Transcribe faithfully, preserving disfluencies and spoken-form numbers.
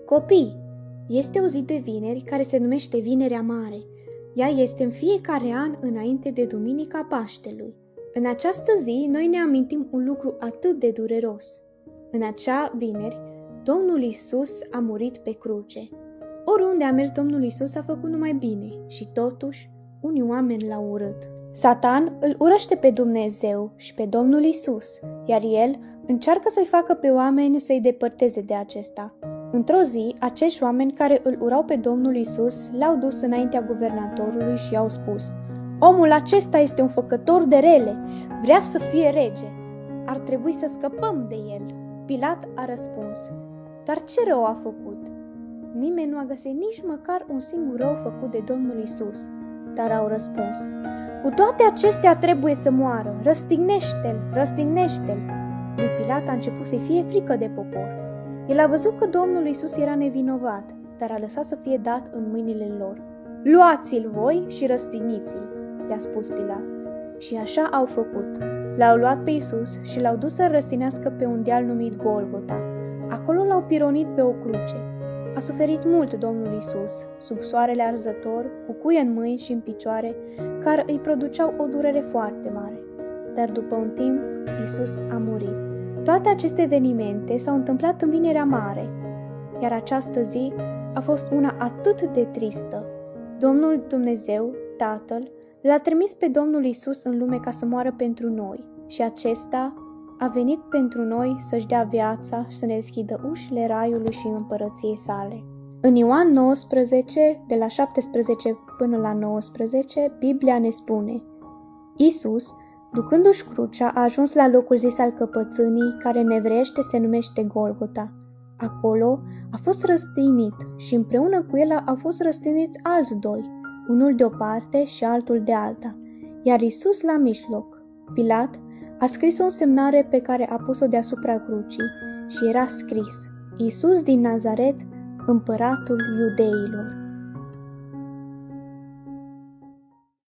Copii, este o zi de vineri care se numește Vinerea Mare. Ea este în fiecare an înainte de Duminica Paștelui. În această zi, noi ne amintim un lucru atât de dureros. În acea vineri, Domnul Iisus a murit pe cruce. Oriunde a mers Domnul Iisus a făcut numai bine și totuși unii oameni l-au urât. Satan îl urăște pe Dumnezeu și pe Domnul Iisus, iar el încearcă să-i facă pe oameni să-i depărteze de acesta. Într-o zi, acești oameni care îl urau pe Domnul Iisus l-au dus înaintea guvernatorului și i-au spus: "Omul acesta este un făcător de rele, vrea să fie rege. Ar trebui să scăpăm de el." Pilat a răspuns: "Dar ce rău a făcut?" Nimeni nu a găsit nici măcar un singur rău făcut de Domnul Iisus, dar au răspuns: "Cu toate acestea trebuie să moară, răstignește-l, răstignește-l." Lui Pilat a început să-i fie frică de popor. El a văzut că Domnul Iisus era nevinovat, dar a lăsat să fie dat în mâinile lor. "Luați-l voi și răstigniți-l," i-a spus Pilat. Și așa au făcut. L-au luat pe Iisus și l-au dus să răstinească pe un deal numit Golgota. Acolo l-au pironit pe o cruce. A suferit mult Domnul Iisus, sub soarele arzător, cu cuie în mâini și în picioare, care îi produceau o durere foarte mare. Dar după un timp, Iisus a murit. Toate aceste evenimente s-au întâmplat în Vinerea Mare, iar această zi a fost una atât de tristă. Domnul Dumnezeu, Tatăl, l-a trimis pe Domnul Iisus în lume ca să moară pentru noi și acesta a venit pentru noi să-și dea viața și să ne deschidă ușile raiului și împărăției sale. În Ioan nouăsprezece, de la șaptesprezece până la nouăsprezece, Biblia ne spune: Iisus, ducându-și crucea, a ajuns la locul zis al căpățânii, care în evreiește se numește Golgota. Acolo a fost răstignit și împreună cu el au fost răstigniți alți doi, unul de o parte și altul de alta, iar Iisus la mijloc. Pilat a scris o însemnare pe care a pus-o deasupra crucii și era scris: Iisus din Nazaret, împăratul iudeilor.